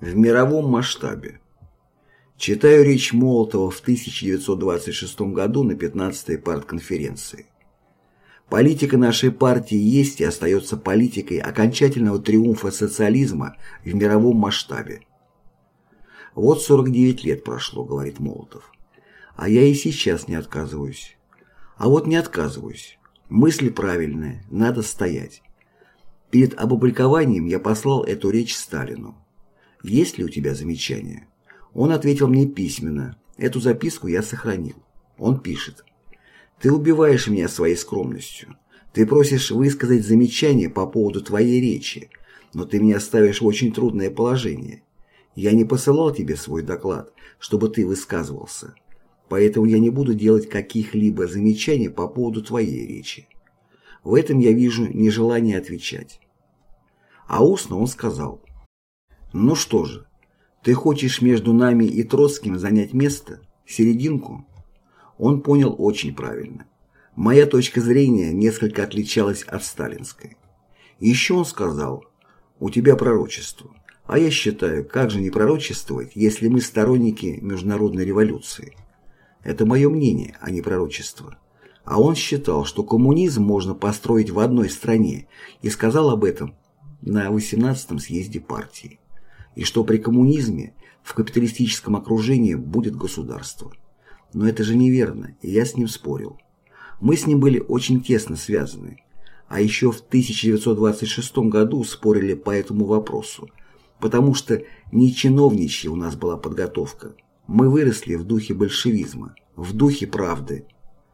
В мировом масштабе. Читаю речь Молотова в 1926 году на 15-й партконференции. Политика нашей партии есть и остается политикой окончательного триумфа социализма в мировом масштабе. Вот 49 лет прошло, говорит Молотов. А я и сейчас не отказываюсь. А вот не отказываюсь. Мысль правильная, надо стоять. Перед опубликованием я послал эту речь Сталину. Есть ли у тебя замечания? Он ответил мне письменно. Эту записку я сохранил. Он пишет. Ты убиваешь меня своей скромностью. Ты просишь высказать замечания по поводу твоей речи, но ты меня ставишь в очень трудное положение. Я не посылал тебе свой доклад, чтобы ты высказывался. Поэтому я не буду делать каких-либо замечаний по поводу твоей речи. В этом я вижу нежелание отвечать. А устно он сказал. Ну что же, ты хочешь между нами и Троцким занять место, серединку? Он понял очень правильно. Моя точка зрения несколько отличалась от сталинской. Еще он сказал, у тебя пророчество. А я считаю, как же не пророчествовать, если мы сторонники международной революции? Это мое мнение, а не пророчество. А он считал, что коммунизм можно построить в одной стране, и сказал об этом на 18-м съезде партии. И что при коммунизме в капиталистическом окружении будет государство. Но это же неверно, и я с ним спорил. Мы с ним были очень тесно связаны. А еще в 1926 году спорили по этому вопросу, потому что не чиновничья у нас была подготовка. Мы выросли в духе большевизма, в духе правды.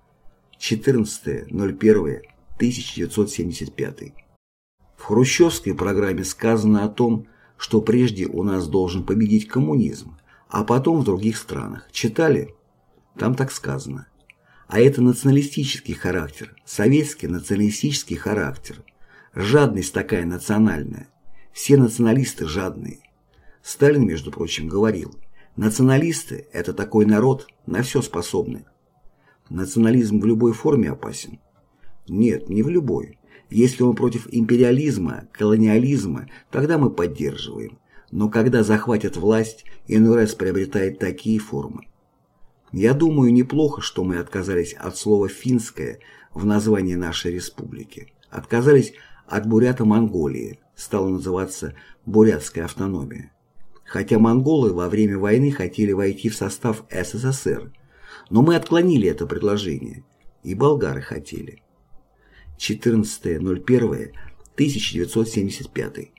14.01.1975. В хрущевской программе сказано о том, что прежде у нас должен победить коммунизм, а потом в других странах. Читали? Там так сказано. А это националистический характер, советский националистический характер. Жадность такая национальная. Все националисты жадные. Сталин, между прочим, говорил, националисты – это такой народ, на все способный. Национализм в любой форме опасен? Нет, не в любой. Если он против империализма, колониализма, тогда мы поддерживаем. Но когда захватят власть, иной раз приобретает такие формы. Я думаю, неплохо, что мы отказались от слова «финское» в названии нашей республики. Отказались от бурято-Монголии, стала называться бурятская автономия. Хотя монголы во время войны хотели войти в состав СССР, но мы отклонили это предложение, и болгары хотели. 14.01.1975.